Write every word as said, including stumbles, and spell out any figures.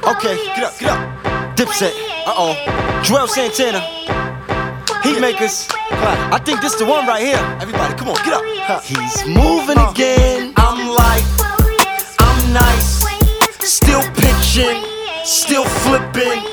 Okay, get up, get up. Dipset, uh-oh. Joel Santana, Heatmakers. I think this the one right here. Everybody, come on, get up. Huh. He's moving uh. again. I'm like, I'm nice. Still pitching, still flipping.